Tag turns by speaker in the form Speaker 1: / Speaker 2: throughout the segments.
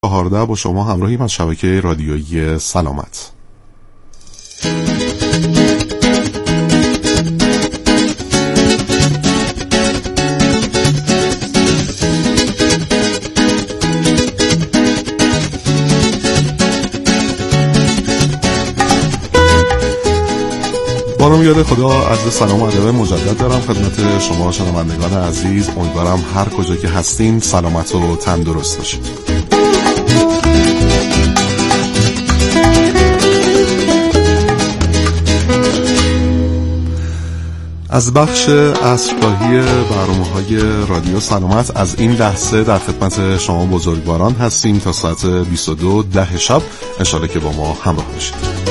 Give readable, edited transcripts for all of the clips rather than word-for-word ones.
Speaker 1: 14 با شما همراهیم از شبکه رادیویی سلامت. با نام یاد خدا، عرض سلام و ادب مجدد دارم خدمت شما شنوندگان عزیز. امیدوارم هر کجا که هستین سلامت و تندرست باشید. از بخش عصرگاهی برنامه‌های رادیو سلامت از این لحظه در خدمت شما بزرگواران هستیم تا ساعت 22:10 شب. انشالله که با ما همراه باشید.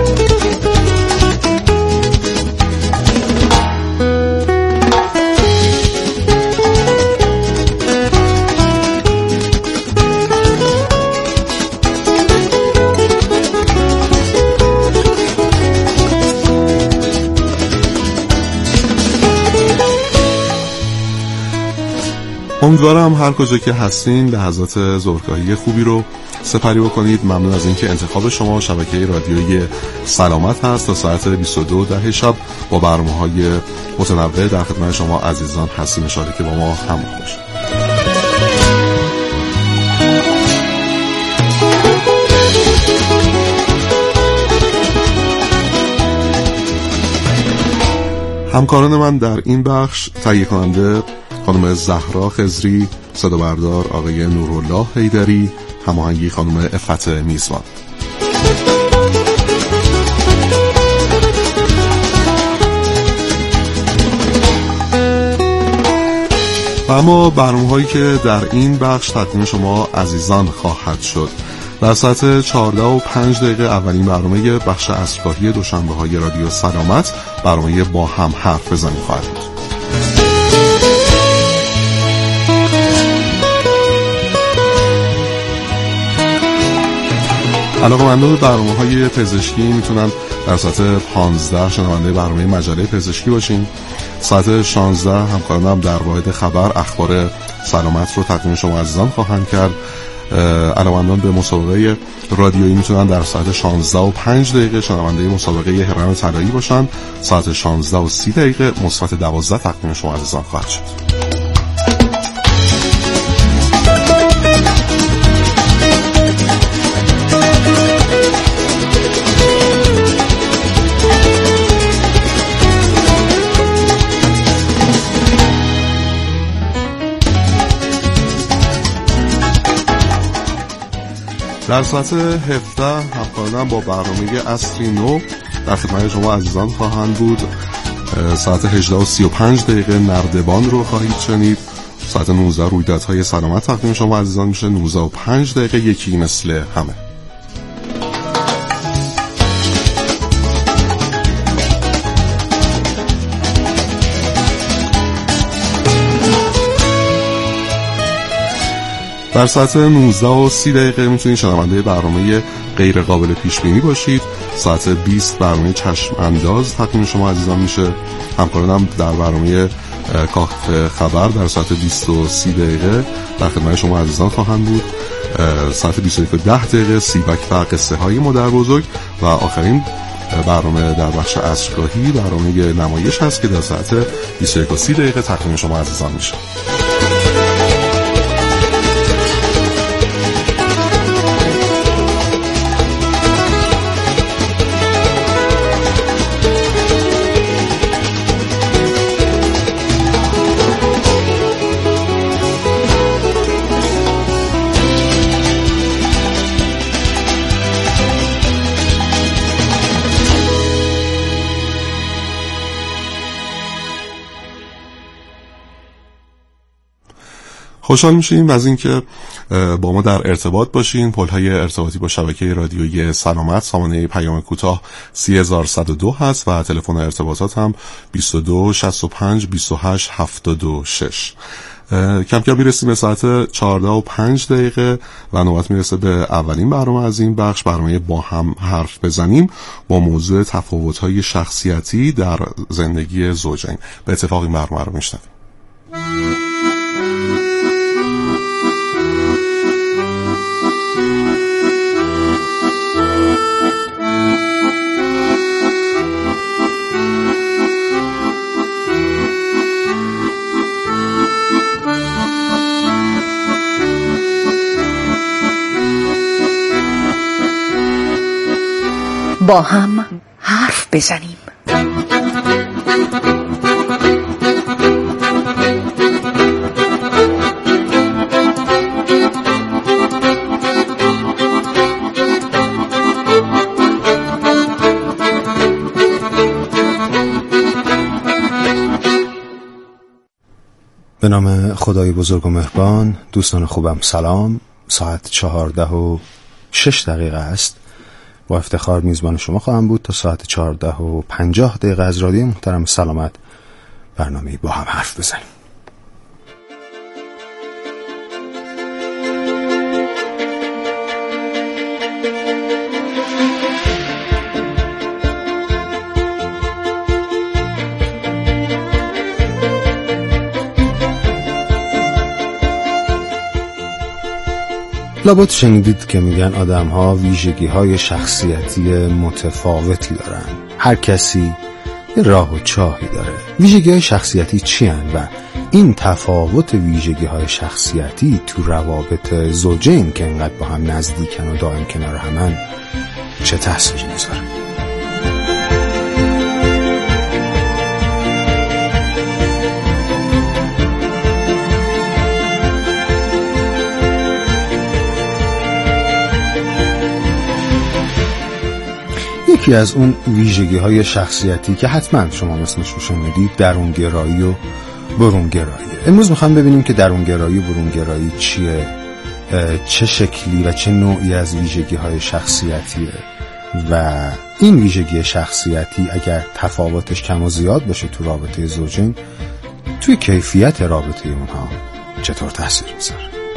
Speaker 1: امیدوارم هر کجا که هستین لحظات ظهرگاهی خوبی رو سپری بکنید. ممنون از اینکه انتخاب شما شبکه رادیویی سلامت هست. تا ساعت 22:10 شب با برنامه‌های متنوع در خدمت شما عزیزان هستیم. انشالله که با ما همراه باشید. همکاران من در این بخش تهیه کننده خانم زهرا خضری، صدا بردار آقای نورالله حیدری، هماهنگی خانم عفت میزبان. و اما برنامه‌هایی که در این بخش تقدیم شما عزیزان خواهد شد. در ساعت 14:05 اولین برنامه بخش عصرگاهی دوشنبه‌های رادیو سلامت، برنامه با هم حرف بزنیم خواهد بود. علاقه‌مندان برنامه‌های پزشکی میتونن در ساعت 15 شنونده برنامه مجله پزشکی باشین. ساعت 16 همکارانم در واحد خبر اخبار سلامت رو تقدیم شما عزیزان خواهند کرد. علاقه‌مندان به مسابقه رادیویی میتونن در ساعت 16:05 شنونده مسابقه هرم طلایی باشن. ساعت 16:30 مثبت 12 تقدیم شما عزیزان خواهد شد. در ساعت 17 همکارانم با برنامه عصری نو در خدمت شما عزیزان خواهند بود. ساعت 18:35 نردبان رو خواهید شنید. ساعت 19 رویدادهای سلامت تقدیم شما عزیزان میشه. 19:05 یکی مثل همه. در ساعت 19:30 میتونید شنونده برنامه غیر قابل پیش بینی باشید. ساعت 20 برنامه چشم انداز تقدیم شما عزیزان میشه. همکارانم در برنامه کاخ خبر در ساعت 20:30 در خدمت شما عزیزان خواهند بود. ساعت 21:10 سیبک و قصه های مادر بزرگ و آخرین برنامه در بخش عصرگاهی برنامه نمایش هست که در ساعت 21:30 تقدیم شما عزیزان میشه. خوشحال میشیم از اینکه با ما در ارتباط باشین. پل‌های ارتباطی با شبکه رادیویی سلامت سامانه پیام کوتاه 30102 هست و تلفن ارتباطات هم 22 65 28 76. کم کم میرسیم به ساعت 14:05 و نوبت میرسه به اولین برنامه از این بخش، برنامه با هم حرف بزنیم با موضوع تفاوت‌های شخصیتی در زندگی زوجین. به اتفاق این برنامه رو میشنویم.
Speaker 2: با هم حرف بزنیم.
Speaker 3: به نام خدای بزرگ و مهربان. دوستان خوبم سلام. ساعت 14:06 است. با افتخار میزبان شما خواهم بود تا ساعت 14:50 از رادیو محترم سلامت، برنامه با هم حرف بزنیم. لابد شنیدید که میگن آدم ها ویژگی های شخصیتی متفاوتی دارن. هر کسی یه راه و چاهی داره. ویژگی های شخصیتی چی هن و این تفاوت ویژگی های شخصیتی تو روابط زوجین که انقدر با هم نزدیکن و دائم کنار همن چه تأثیری میذاره؟ یکی از اون ویژگی های شخصیتی که حتما شما اسمش رو شنیدید درونگرایی و برونگرایی. امروز میخوام ببینیم که درونگرایی و برونگرایی چیه، چه شکلی و چه نوعی از ویژگی های شخصیتیه و این ویژگی شخصیتی اگر تفاوتش کم و زیاد باشه تو رابطه زوجین توی کیفیت رابطه اونها چطور تاثیر میذاره.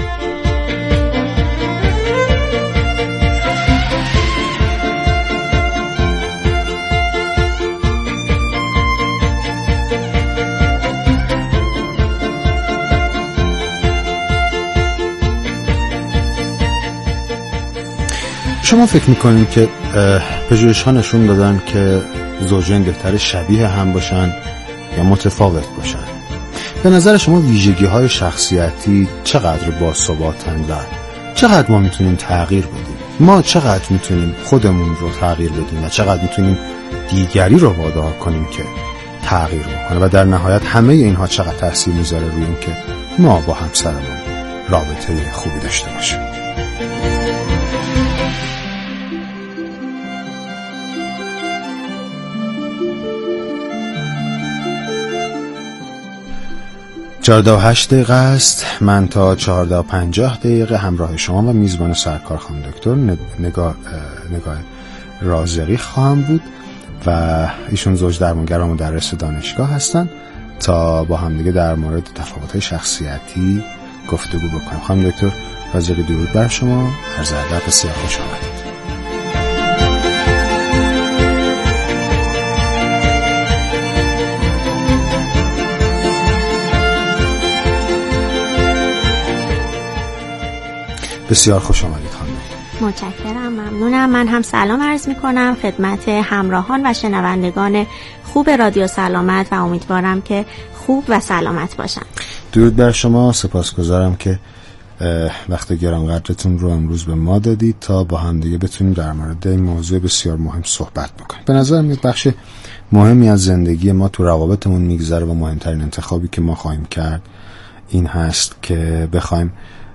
Speaker 3: شما فکر میکنید که پژوهش ها نشون دادن که زوجین بهتر شبیه هم باشن یا متفاوت باشن؟ به نظر شما ویژگی های شخصیتی چقدر باثباتن و چقدر ما میتونیم تغییر بدیم؟ ما چقدر میتونیم خودمون رو تغییر بدیم و چقدر میتونیم دیگری رو وادار کنیم که تغییر بکنه و در نهایت همه اینها چقدر تاثیر میذاره روی این که ما با همسرمون رابطه خوبی داشته باشیم؟ (14:08) است. من تا 14:50 همراه شما و میزبان سرکار خانم دکتر نگاه رازقی خواهم بود و ایشون زوج درمانگر و مدرس دانشگاه هستن تا با هم دیگه در مورد تفاوت‌های شخصیتی گفتگو بکنیم. خانم دکتر رازقی درود بر شما. عرض ادب، بسیار خوش آمدید. بسیار خوش آمدید خانم.
Speaker 4: متشکرم، ممنونم. من هم سلام عرض می‌کنم خدمت همراهان و شنوندگان خوب رادیو سلامت و امیدوارم که خوب و سلامت باشن.
Speaker 3: درود بر شما. سپاسگزارم که وقت گرانقدرتون رو امروز به ما دادید تا با هم دیگه بتونیم در مورد این موضوع بسیار مهم صحبت بکنیم. به نظر میاد بخش مهمی از زندگی ما تو روابطمون میگذره و مهمترین انتخابی که ما خواهیم کرد این هست که بخوایم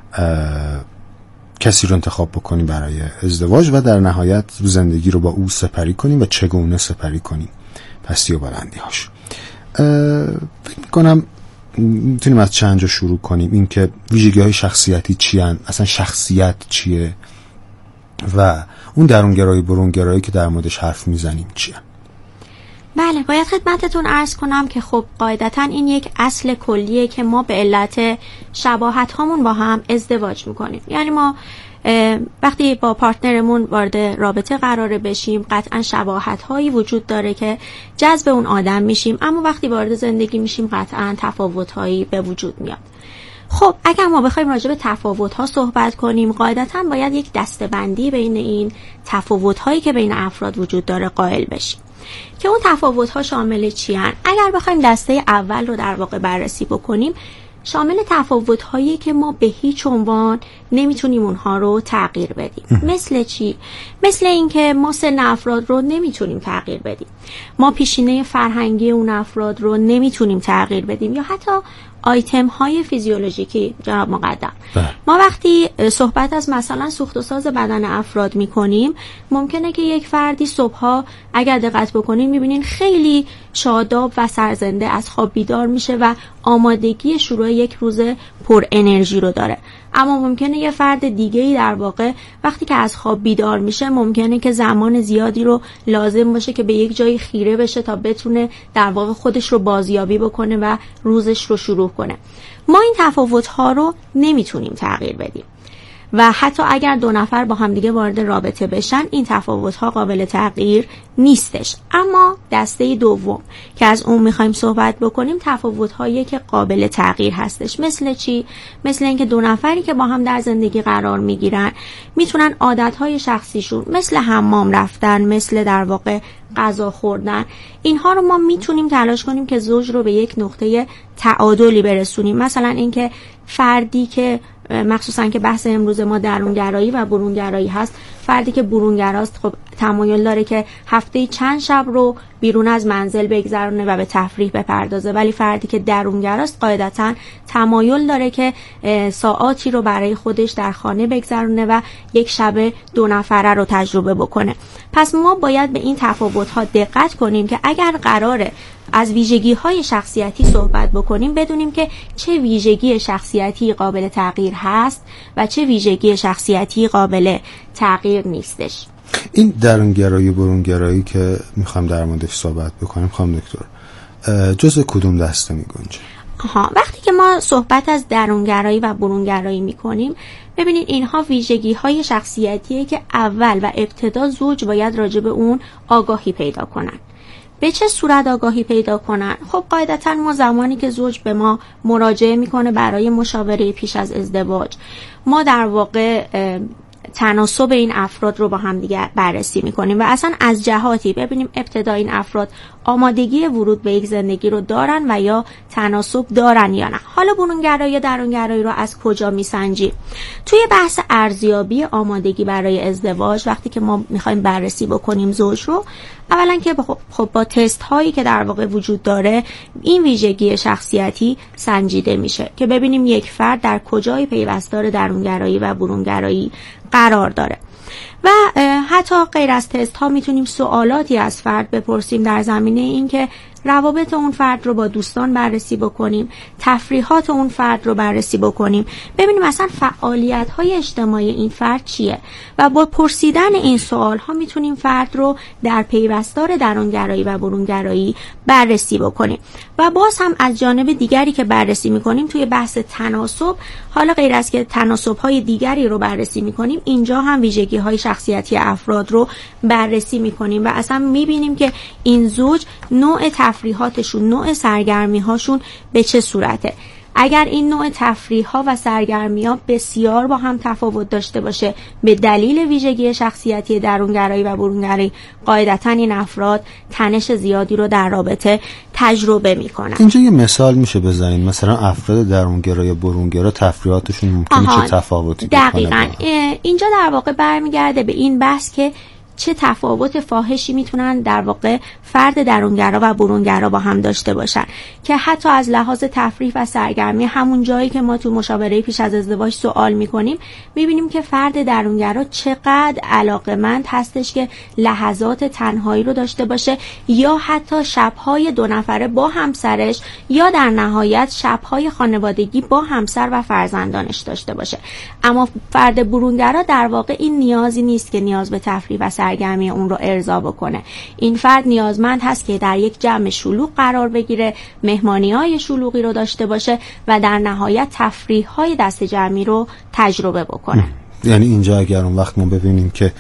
Speaker 3: کسی رو انتخاب بکنیم برای ازدواج و در نهایت زندگی رو با او سپری کنیم و چگونه سپری کنیم، پستی و بلندی هاش. فکر میکنم میتونیم از چند جا شروع کنیم. این که ویژگی های شخصیتی چی هن؟ اصلا شخصیت چیه؟ و اون درونگرایی برونگرایی که در موردش حرف میزنیم چیه؟
Speaker 4: بله، باید خدمتتون عرض کنم که خب قاعدتاً این یک اصل کلیه که ما به علت شباهت هامون با هم ازدواج میکنیم. یعنی ما وقتی با پارتنرمون وارد رابطه قراره بشیم قطعاً شباهت هایی وجود داره که جذب اون آدم میشیم، اما وقتی وارد زندگی میشیم قطعاً تفاوت هایی به وجود میاد. خب اگر ما بخوایم راجع به تفاوت ها صحبت کنیم قاعدتاً باید یک دسته‌بندی بین این تفاوت هایی که بین افراد وجود داره قائل بشیم که اون تفاوت ها شامل چی هن. اگر بخوایم دسته اول رو در واقع بررسی بکنیم، شامل تفاوت‌هایی که ما به هیچ عنوان نمیتونیم اونها رو تغییر بدیم. مثل چی؟ مثل اینکه ما سن افراد رو نمیتونیم تغییر بدیم، ما پیشینه فرهنگی اون افراد رو نمیتونیم تغییر بدیم، یا حتی آیتم های فیزیولوژیکی. جناب مقدم، ما وقتی صحبت از مثلا سوخت و ساز بدن افراد میکنیم، ممکنه که یک فردی صبحها اگر دقت بکنین میبینین خیلی شاداب و سرزنده از خواب بیدار میشه و آمادگی شروع یک روز پر انرژی رو داره. اما ممکنه یه فرد دیگه‌ای در واقع وقتی که از خواب بیدار میشه ممکنه که زمان زیادی رو لازم باشه که به یک جایی خیره بشه تا بتونه در واقع خودش رو بازیابی بکنه و روزش رو شروع کنه. ما این تفاوت‌ها رو نمیتونیم تغییر بدیم و حتی اگر دو نفر با هم دیگه وارد رابطه بشن این تفاوت‌ها قابل تغییر نیستش. اما دسته دوم که از اون می‌خوایم صحبت بکنیم تفاوت‌هایی که قابل تغییر هستش. مثل چی؟ مثل اینکه دو نفری که با هم در زندگی قرار می‌گیرن میتونن عادت‌های شخصیشون مثل حمام رفتن، مثل در واقع غذا خوردن، اینها رو ما میتونیم تلاش کنیم که زوج رو به یک نقطه تعادلی برسونیم. مثلا اینکه فردی که مخصوصا که بحث امروز ما درونگرایی و برونگرایی هست، فردی که برونگراست خب تمایل داره که هفته چند شب رو بیرون از منزل بگذرونه و به تفریح بپردازه، ولی فردی که درونگراست قاعدتاً تمایل داره که ساعاتی رو برای خودش در خانه بگذرونه و یک شب دو نفره رو تجربه بکنه. پس ما باید به این تفاوت‌ها دقت کنیم که اگر قراره از ویژگی‌های شخصیتی صحبت بکنیم بدونیم که چه ویژگی شخصیتی قابل تغییر هست و چه ویژگی شخصیتی قابل تغییر نیستش.
Speaker 3: این درونگرایی و برونگرایی که میخوام در موردش صحبت بکنیم خانم دکتر جزء کدوم دسته میگنجه؟
Speaker 4: وقتی که ما صحبت از درونگرایی و برونگرایی میکنیم ببینید اینها ویژگی‌های شخصیتیه که اول و ابتدا زوج باید راجع به اون آگاهی پیدا کنن. به چه صورت آگاهی پیدا کنن؟ خب قاعدتاً ما زمانی که زوج به ما مراجعه میکنه برای مشاوره پیش از ازدواج، ما در واقع تناسب این افراد رو با هم دیگه بررسی میکنیم و اصلا از جهاتی ببینیم ابتدا این افراد آمادگی ورود به یک زندگی رو دارن و یا تناسب دارن یا نه. حالا برونگرایی یا درونگرایی رو از کجا میسنجیم؟ توی بحث ارزیابی آمادگی برای ازدواج وقتی که ما میخوایم بررسی بکنیم زوج رو، اولا که خب با تست هایی که در واقع وجود داره این ویژگی شخصیتی سنجیده میشه که ببینیم یک فرد در کجای پیوستار درونگرایی و برونگرایی قرار داره. و حتی غیر از تست ها میتونیم سوالاتی از فرد بپرسیم در زمینه این که روابط اون فرد رو با دوستان بررسی بکنیم، تفریحات اون فرد رو بررسی بکنیم، ببینیم اصلا فعالیت های اجتماعی این فرد چیه و با پرسیدن این سوال ها میتونیم فرد رو در پیوستار درونگرایی و برونگرایی بررسی بکنیم. و باز هم از جانب دیگری که بررسی میکنیم توی بحث تناسب، حالا غیر از که تناسب های دیگری رو بررسی میکنیم، اینجا هم ویژگی های شخصیتی افراد رو بررسی میکنیم و اصلا میبینیم که این زوج نوع تفریحاتشون، نوع سرگرمی هاشون به چه صورته. اگر این نوع تفریح ها و سرگرمی ها بسیار با هم تفاوت داشته باشه به دلیل ویژگی شخصیتی درونگرایی و برونگرایی، قاعدتاً این افراد تنش زیادی رو در رابطه تجربه میکنن.
Speaker 3: اینجا یه مثال میشه بزنید؟ مثلا افراد درونگرا یا برونگرا تفریحاتشون ممکنه چه تفاوتی بکنه؟
Speaker 4: دقیقاً اینجا در واقع برمیگرده به این بحث که چه تفاوت فاحشی میتونن در واقع فرد درونگرا و برونگرا با هم داشته باشن که حتی از لحاظ تفریح و سرگرمی همون جایی که ما تو مشاوره پیش از ازدواج سوال میکنیم میبینیم که فرد درونگرا چقدر علاقمند هستش که لحظات تنهایی رو داشته باشه یا حتی شبهای دو نفره با همسرش یا در نهایت شبهای خانوادگی با همسر و فرزندانش داشته باشه. اما فرد برونگرا در واقع این نیازی نیست که نیاز به تفریح و سرگرمی اون رو ارضا بکنه. این فرد نیازمند هست که در یک جمع شلوغ قرار بگیره، مهمانی‌های شلوغی رو داشته باشه و در نهایت تفریح‌های دست جمعی رو تجربه بکنه.
Speaker 3: یعنی اینجا اگر اون وقت ما ببینیم که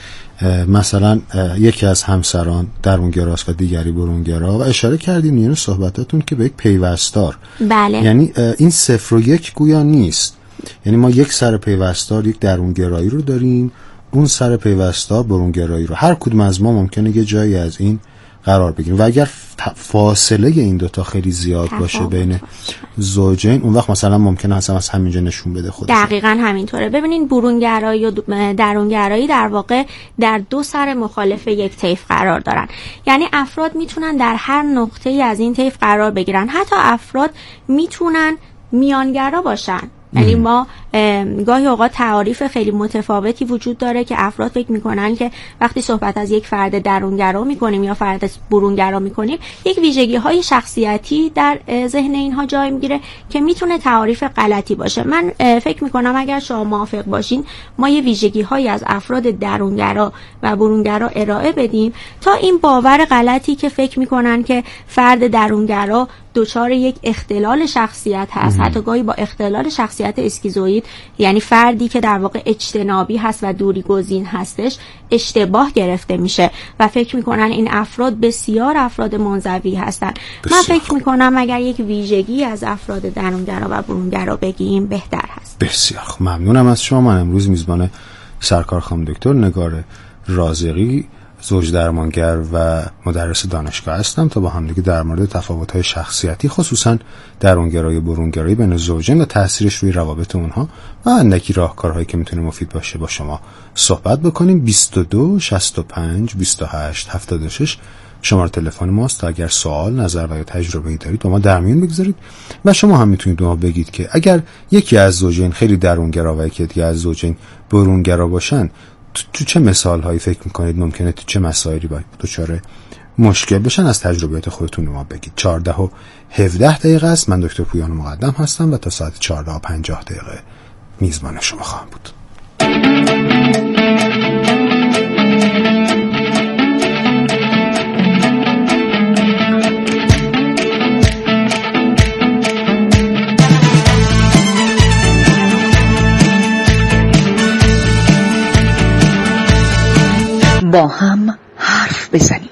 Speaker 3: مثلا یکی از همسران درونگراست و دیگری برونگرا و اشاره کردیم اینو صحبتاتون که به یک پیوستار،
Speaker 4: بله،
Speaker 3: یعنی این 0 و 1 گویا نیست. یعنی ما یک سر پیوستار یک درونگرایی رو داریم، اون سر پیوستار برونگرایی رو. هر کدوم از ما ممکنه یه جایی از این قرار بگیریم و اگر فاصله این دوتا خیلی زیاد باشه بین زوجین، اون وقت مثلا ممکنه اصلا از همینجا نشون بده خودش.
Speaker 4: دقیقاً همینطوره. ببینین برونگرایی و درونگرایی در واقع در دو سر مخالف یک طیف قرار دارن. یعنی افراد میتونن در هر نقطه‌ای از این طیف قرار بگیرن. حتی افراد میتونن میانگرا باشن. یعنی ما گاهی اوقات تعاریف خیلی متفاوتی وجود داره که افراد فکر میکنن که وقتی صحبت از یک فرد درونگرا میکنیم یا فرد برونگرا میکنیم، یک ویژگی های شخصیتی در ذهن اینها جای میگیره که میتونه تعاریف غلطی باشه. من فکر میکنم اگر شما موافق باشین ما یه ویژگی هایی از افراد درونگرا و برونگرا ارائه بدیم تا این باور غلطی که فکر میکنن که فرد درونگرا دچار یک اختلال شخصیت هست، حتی گاهی با اختلال شخصیت اسکیزوئید، یعنی فردی که در واقع اجتنابی هست و دوری گزین هستش، اشتباه گرفته میشه و فکر میکنن این افراد بسیار افراد منزوی هستن. من فکر میکنم اگر یک ویژگی از افراد درونگرا و برونگرا بگیم بهتر هست.
Speaker 3: بسیار ممنونم از شما. من امروز میزبان سرکار خانم دکتر نگار رازقی، زوج درمانگر و مدرس دانشگاه هستم تا با هم دیگه در مورد تفاوت‌های شخصیتی، خصوصا درونگرایی و برونگرایی بین زوجین و تاثیرش روی روابط اونها و اندکی راهکارهایی که میتونه مفید باشه با شما صحبت بکنیم. 22 65 28 76 شماره تلفن ماست تا اگر سوال، نظر و یا تجربه‌ای دارید با ما در میون بگذارید و شما هم میتونید به ما بگید که اگر یکی از زوجین خیلی درونگرا و یکی دیگه از زوجین برونگرا باشن، تو چه مثال هایی فکر میکنید ممکنه تو چه مسائلی باید دچار مشکل بشن؟ از تجربیات خودتون ما بگید. 14 و 17 دقیقه است. من دکتر پویان مقدم هستم و تا ساعت 14 و 50 دقیقه میزبان شما خواهم بود.
Speaker 2: با هم حرف بزنیم.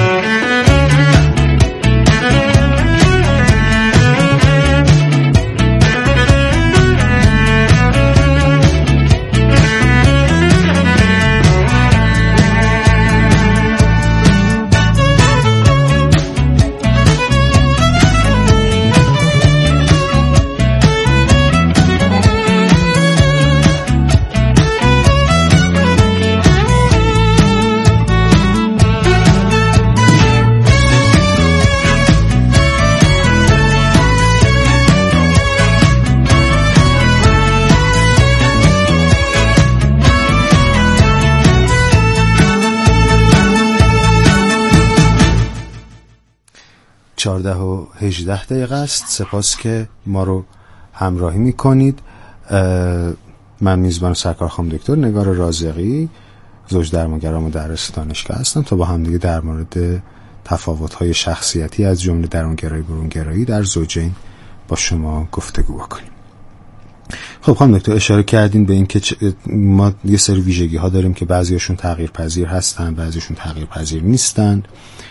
Speaker 3: و 18 دقیقه است. سپاس که ما رو همراهی میکنید. من میزبان سرکار خانم دکتر نگار رازقی، زوج درمانگر و مدرس دانشگاه هستم تا با هم دیگه در مورد تفاوت‌های شخصیتی از جمله درونگرایی برونگرایی در زوجین با شما گفتگو بکنیم. خب خانم دکتر اشاره کردین به این که ما یه سری ویژگی ها داریم که بعضیشون تغییر پذیر هستن، بعضیشون تغییر پذیر نیستن.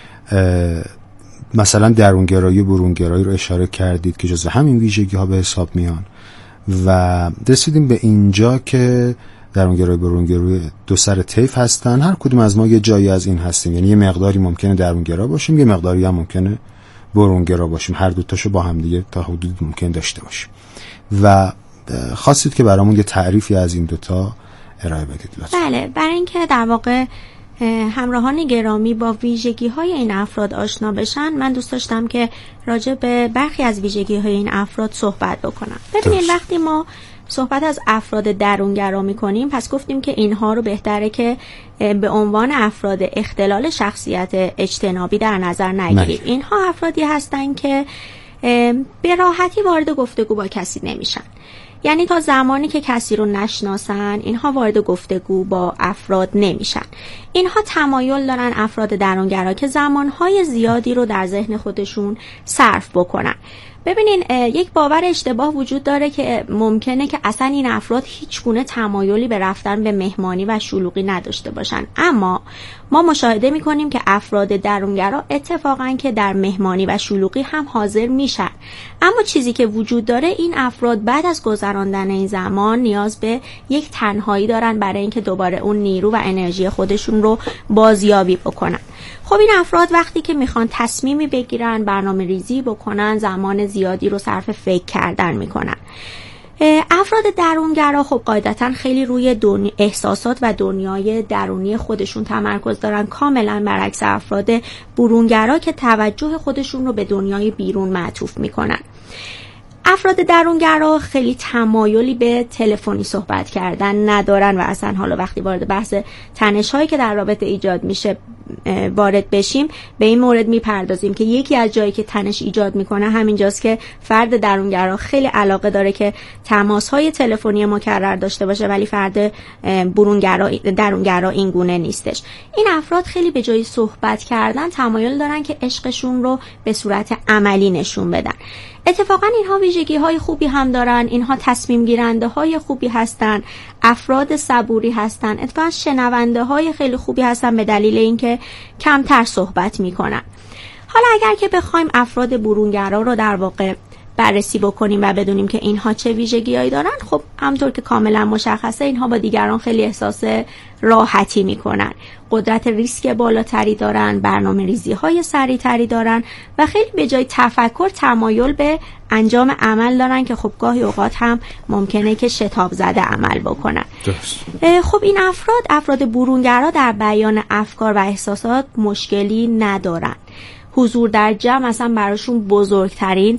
Speaker 3: مثلا درونگرایی و برونگرایی رو اشاره کردید که جزو همین ویژگی ها به حساب میان و رسیدیم به اینجا که درونگرایی و برونگرایی دو سر طیف هستن. هر کدوم از ما یه جایی از این هستیم، یعنی یه مقداری ممکنه درونگرا باشیم، یه مقداری هم ممکنه برونگرا باشیم. هر دو تاشو با هم دیگه تا حدودی ممکن داشته باشیم و خواستید که برامون یه تعریفی از این دوتا ارائه بدید لطفا.
Speaker 4: بله، برای اینکه در واقع همراهان گرامی با ویژگی های این افراد آشنا بشن، من دوست داشتم که راجع به برخی از ویژگی های این افراد صحبت بکنم. ببینید وقتی ما صحبت از افراد درونگرا می‌کنیم، پس گفتیم که اینها رو بهتره که به عنوان افراد اختلال شخصیت اجتنابی در نظر نگیریم. اینها افرادی هستن که به راحتی وارد گفتگو با کسی نمیشن. یعنی تا زمانی که کسی رو نشناسن اینها وارد گفتگو با افراد نمیشن. اینها تمایل دارن افراد درونگرا که زمانهای زیادی رو در ذهن خودشون صرف بکنن. ببینین یک باور اشتباه وجود داره که ممکنه که اصلا این افراد هیچ گونه تمایلی به رفتن به مهمانی و شلوغی نداشته باشن، اما ما مشاهده میکنیم که افراد درونگرا اتفاقا که در مهمانی و شلوغی هم حاضر میشن. اما چیزی که وجود داره، این افراد بعد از گذراندن این زمان نیاز به یک تنهایی دارن برای اینکه دوباره اون نیرو و انرژی خودشون رو بازیابی بکنن. خب این افراد وقتی که میخوان تصمیمی بگیرن، برنامه ریزی بکنن، زمان زیادی رو صرف فکر کردن میکنن. افراد درونگرا خب قاعدتا خیلی روی احساسات و دنیای درونی خودشون تمرکز دارن، کاملا برعکس افراد برونگرا که توجه خودشون رو به دنیای بیرون معطوف میکنن. افراد درونگرا خیلی تمایلی به تلفنی صحبت کردن ندارن و اصلا حالا وقتی وارد بحث تنش‌هایی که در رابطه ایجاد میشه وارد بشیم به این مورد میپردازیم که یکی از جایی که تنش ایجاد میکنه همینجاست که فرد درونگرا خیلی علاقه داره که تماس‌های تلفنی مکرر داشته باشه، ولی فرد درونگرا این گونه نیستش. این افراد خیلی به جای صحبت کردن تمایل دارن که عشقشون رو به صورت عملی نشون بدن. اتفاقا اینها ویژگی های خوبی هم دارن، اینها تصمیم گیرنده های خوبی هستن، افراد صبوری هستن، اتفاقا شنونده های خیلی خوبی هستن به دلیل اینکه کمتر صحبت میکنن. حالا اگر که بخوایم افراد برونگرا رو در واقع بررسی بکنیم و بدونیم که اینها چه ویژگی‌هایی دارن، خب همونطور که کاملا مشخصه اینها با دیگران خیلی احساس راحتی میکنن، قدرت ریسک بالاتری دارن، برنامه‌ریزی‌های سریع‌تری دارن و خیلی به جای تفکر تمایل به انجام عمل دارن که خب گاهی اوقات هم ممکنه که شتاب زده عمل بکنن. خب این افراد برونگرا در بیان افکار و احساسات مشکلی ندارن. حضور در جمع اصلا براشون بزرگترین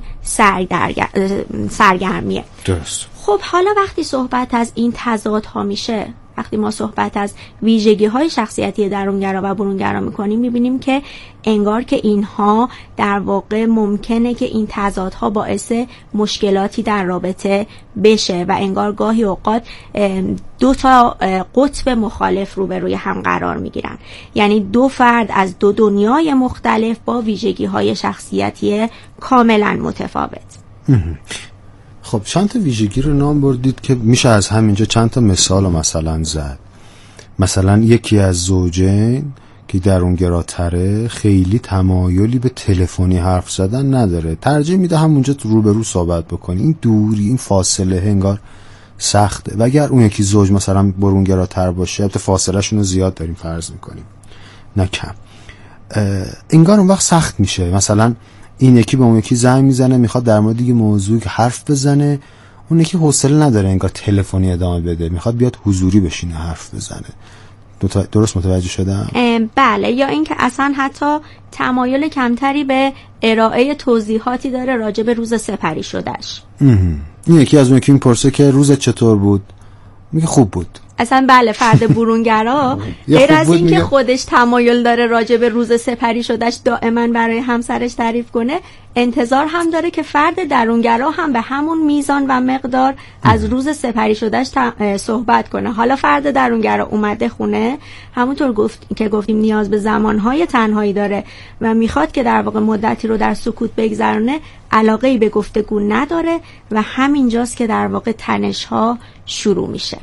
Speaker 4: سرگرمیه.
Speaker 3: درست.
Speaker 4: خب حالا وقتی صحبت از این تضادها میشه، وقتی ما صحبت از ویژگی‌های شخصیتی درونگرا و برونگرا می‌کنیم، می‌بینیم که انگار که اینها در واقع ممکنه که این تضادها باعث مشکلاتی در رابطه بشه و انگار گاهی اوقات دو تا قطب مخالف روبروی هم قرار می‌گیرن، یعنی دو فرد از دو دنیای مختلف با ویژگی‌های شخصیتی کاملا متفاوت.
Speaker 3: خب چند تا ویژگی رو نام بردید که میشه از همینجا چند تا مثال مثلا زد. مثلا یکی از زوجین که درونگراتره خیلی تمایلی به تلفنی حرف زدن نداره، ترجیح میده همونجا روبرو صحبت بکنی. این دوری، این فاصله انگار سخته. و اگر اون یکی زوج مثلا برونگراتر باشه، البته فاصله شون رو زیاد داریم فرض میکنیم نه کم، انگار اون وقت سخت میشه. مثلا این یکی به اون یکی زنگ میزنه میخواد در مورد یه موضوعی که حرف بزنه، اون یکی حوصله نداره انگار تلفنی ادامه بده، میخواد بیاد حضوری بشینه حرف بزنه. درست متوجه شدم؟
Speaker 4: بله، یا اینکه اصلا حتی تمایل کمتری به ارائه توضیحاتی داره راجع به روز سپری شدهش.
Speaker 3: این یکی از اون یکی میپرسه که روزت چطور بود، میگه خوب بود.
Speaker 4: اصلا بله، فرد برونگرا غیر از این که خودش تمایل داره راجع به روز سپری شدهش دائما برای همسرش تعریف کنه، انتظار هم داره که فرد درونگرا هم به همون میزان و مقدار از روز سپری شدهش صحبت کنه. حالا فرد درونگرا اومده خونه، همونطور که گفتیم نیاز به زمانهای تنهایی داره و میخواد که در واقع مدتی رو در سکوت بگذرونه، علاقه‌ای به گفتگو نداره و همینجاست که در واقع تنش‌ها شروع میشه.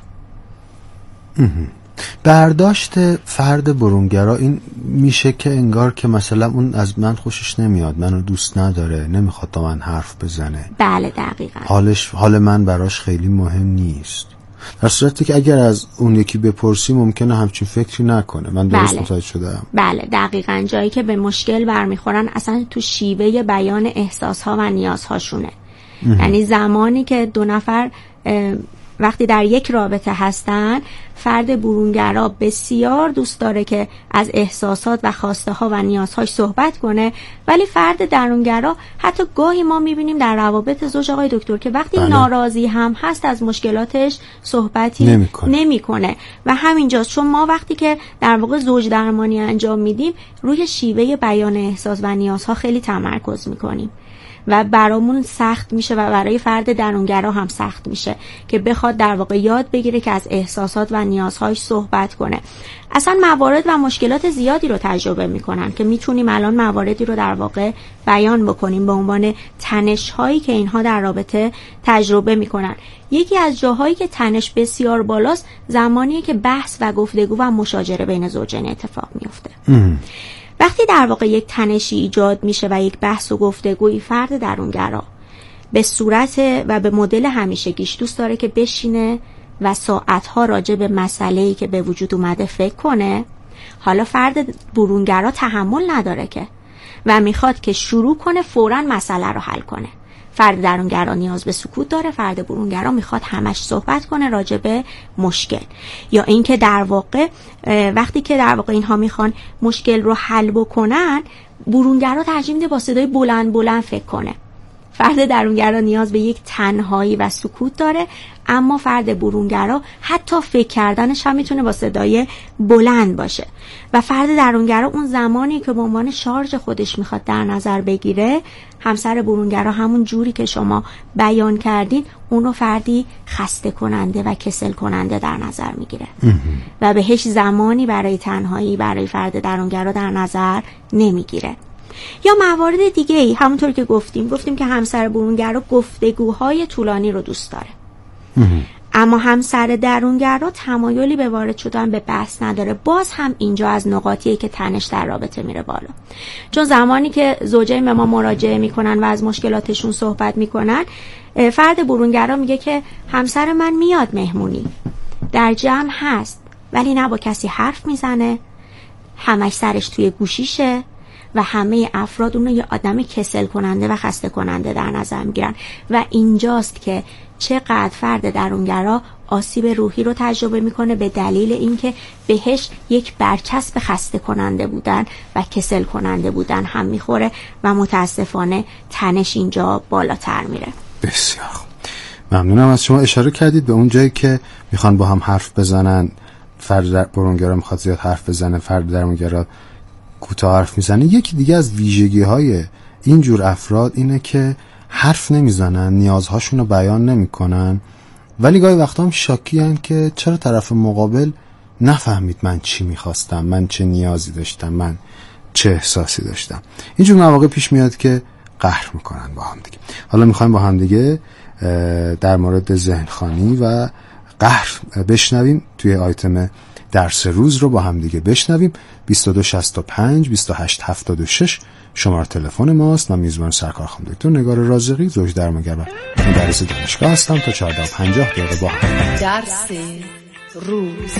Speaker 3: برداشت فرد برونگرا این میشه که انگار که مثلا اون از من خوشش نمیاد، منو دوست نداره، نمیخواد تا من حرف بزنه.
Speaker 4: بله دقیقاً.
Speaker 3: حال من براش خیلی مهم نیست، در صورتی که اگر از اون یکی بپرسی ممکنه همچین فکری نکنه. من درست متوجه شدم؟
Speaker 4: بله دقیقاً. جایی که به مشکل برمیخورن اصلا تو شیوه بیان احساسها و نیازهاشونه. یعنی زمانی که دو نفر وقتی در یک رابطه هستن، فرد برونگرا بسیار دوست داره که از احساسات و خواسته ها و نیازهاش صحبت کنه، ولی فرد درونگرا حتی گاهی ما میبینیم در روابط زوج آقای دکتر که وقتی ناراضی هم هست از مشکلاتش صحبتی نمیکنه. و همینجاست، چون ما وقتی که در واقع زوج درمانی انجام میدیم روی شیوه بیان احساس و نیازها خیلی تمرکز میکنیم و برامون سخت میشه و برای فرد درونگرا هم سخت میشه که بخواد در واقع یاد بگیره که از احساسات و نیازهاش صحبت کنه. اصلا موارد و مشکلات زیادی رو تجربه میکنن که میتونیم الان مواردی رو در واقع بیان بکنیم به عنوان تنش هایی که اینها در رابطه تجربه میکنن. یکی از جاهایی که تنش بسیار بالاست زمانیه که بحث و گفتگو و مشاجره بین زوجین اتفاق میفته. وقتی در واقع یک تنشی ایجاد میشه و یک بحث و گفتگوی، فرد درونگرا به صورت و به مدل همیشگیش دوست داره که بشینه و ساعتها راجع به مسئله‌ای که به وجود اومده فکر کنه حالا فرد برونگرا تحمل نداره که و میخواد که شروع کنه فوراً مسئله رو حل کنه. فرد درونگرا نیاز به سکوت داره، فرد برونگرا میخواد همش صحبت کنه راجع به مشکل. یا اینکه در واقع وقتی که در واقع اینها میخوان مشکل رو حل بکنن، برونگرا ترجیح میده با صدای بلند بلند فکر کنه. فرد درونگرا نیاز به یک تنهایی و سکوت داره، اما فرد برونگرا حتی فکر کردنش هم میتونه با صدای بلند باشه. و فرد درونگرا اون زمانی که به عنوان شارژ خودش میخواد در نظر بگیره، همسر برونگرا همون جوری که شما بیان کردین اونو فردی خسته کننده و کسل کننده در نظر میگیره و به هیچ زمانی برای تنهایی برای فرد درونگرا در نظر نمیگیره. یا موارد دیگه ای همونطور که گفتیم که همسر برونگرا گفتگوهای طولانی رو دوست داره، اما همسر درونگرا تمایلی به وارد شدن به بحث نداره. باز هم اینجا از نقاطیه که تنش در رابطه میره بالا، چون زمانی که زوجین به ما مراجعه میکنن و از مشکلاتشون صحبت میکنن، فرد برونگرا میگه که همسر من میاد مهمونی، در جمع هست ولی نه با کسی حرف میزنه، همش سرش توی گوشیشه و همه افراد اونو یه آدم کسل کننده و خسته کننده در نظر میگیرن. و اینجاست که چقدر فرد درونگرا آسیب روحی رو تجربه میکنه به دلیل اینکه بهش یک برچسب خسته کننده بودن و کسل کننده بودن هم میخوره و متاسفانه تنش اینجا بالاتر میره.
Speaker 3: بسیار ممنونم از شما. اشاره کردید به اون جایی که میخوان با هم حرف بزنن، فرد برونگرا میخواد زیاد حرف بزنه، فرد درونگرا کوتاه حرف میزنه. یکی دیگه از ویژگی‌های این جور افراد اینه که حرف نمیزنن، نیازهاشون رو بیان نمیکنن، ولی گاهی وقتا هم شاکی هن که چرا طرف مقابل نفهمید من چی میخواستم، من چه نیازی داشتم، من چه احساسی داشتم. اینجور مواقع پیش میاد که قهر میکنن با هم دیگه. حالا میخوایم با هم دیگه در مورد ذهنخوانی و قهر بشنویم. توی آیتم درس روز رو با هم دیگه بشنویم. 2265 2876 شماره تلفن ماست. من میزبان سرکار خانم دکتر نگار رازقی، زوج درمانگر و مدرس دانشگاه هستم. تا 14-50 دقیقه با هم.
Speaker 2: درس روز.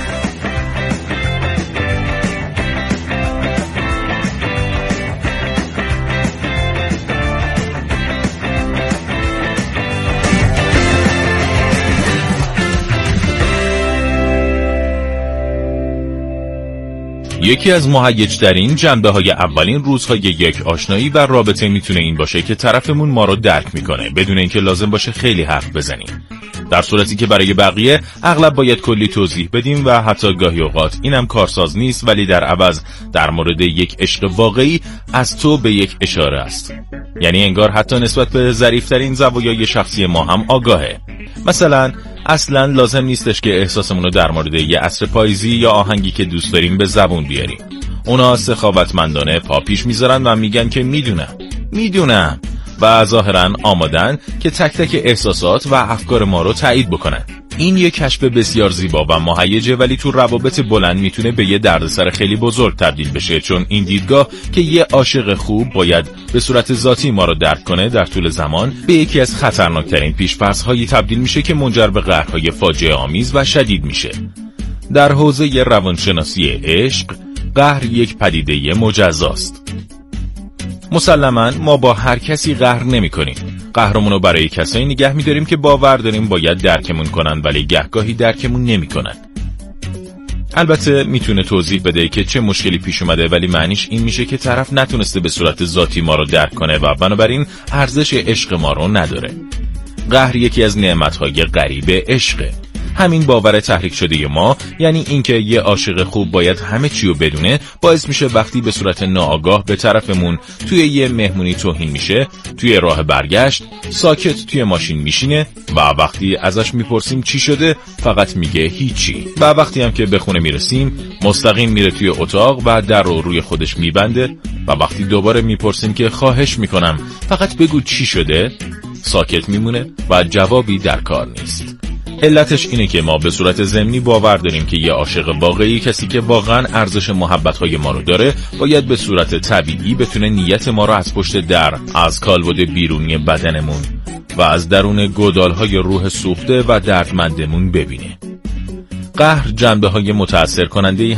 Speaker 5: یکی از مهیج‌ترین جنبه‌های اولین روزهای یک آشنایی و رابطه میتونه این باشه که طرفمون ما رو درک میکنه بدون اینکه لازم باشه خیلی حرف بزنیم. در صورتی که برای بقیه اغلب باید کلی توضیح بدیم و حتی گاهی اوقات اینم کارساز نیست، ولی در عوض در مورد یک عشق واقعی از تو به یک اشاره است. یعنی انگار حتی نسبت به ظریف‌ترین زوایای شخصی ما هم آگاهه. مثلا اصلا لازم نیستش که احساسمون رو در مورد یه عصر پاییزی یا آهنگی که دوست داریم به زبون بیاریم. اونا سخاوتمندانه پا پیش میذارن و میگن که میدونم و ظاهرا آمادن که تک تک احساسات و افکار ما رو تایید بکنن. این یک کشف بسیار زیبا و مهیجه، ولی تو روابط بلند میتونه به یه دردسر خیلی بزرگ تبدیل بشه، چون این دیدگاه که یه عاشق خوب باید به صورت ذاتی ما رو درک کنه در طول زمان به یکی از خطرناکترین پیش‌فرض‌هایی تبدیل میشه که منجر به قهرهای فاجعه آمیز و شدید میشه. در حوزه روانشناسی عشق، قهر یک پدیده مجزاست. مسلماً ما با هر کسی قهر نمی‌کنیم. قهرمون رو برای کسایی نگه می‌داریم که باور داریم باید درکمون کنن، ولی گهگاهی درکمون نمی‌کنن. البته میتونه توضیح بده که چه مشکلی پیش اومده، ولی معنیش این میشه که طرف نتونسته به صورت ذاتی ما رو درک کنه و بنابراین ارزش عشق ما رو نداره. قهر یکی از نعمت‌های غریب عشقه. همین باور تحریک شده ما، یعنی اینکه یه عاشق خوب باید همه چی رو بدونه، باعث میشه وقتی به صورت ناآگاه به طرفمون توی یه مهمونی توهین میشه، توی راه برگشت ساکت توی ماشین میشینه و وقتی ازش میپرسیم چی شده فقط میگه هیچی، و وقتی هم که به خونه میرسیم مستقیم میره توی اتاق و در رو روی خودش میبنده و وقتی دوباره میپرسیم که خواهش میکنم فقط بگو چی شده، ساکت میمونه و جوابی در کار نیست. علتش اینه که ما به صورت ضمنی باور داریم که یه عاشق واقعی، کسی که واقعا ارزش محبت‌های ما رو داره، باید به صورت طبیعی بتونه نیت ما رو از پشت در، از کالبد بیرونی بدنمون و از درون گودال‌های روح سوخته و دردمندمون ببینه. قهر جنبه‌های متأثر کننده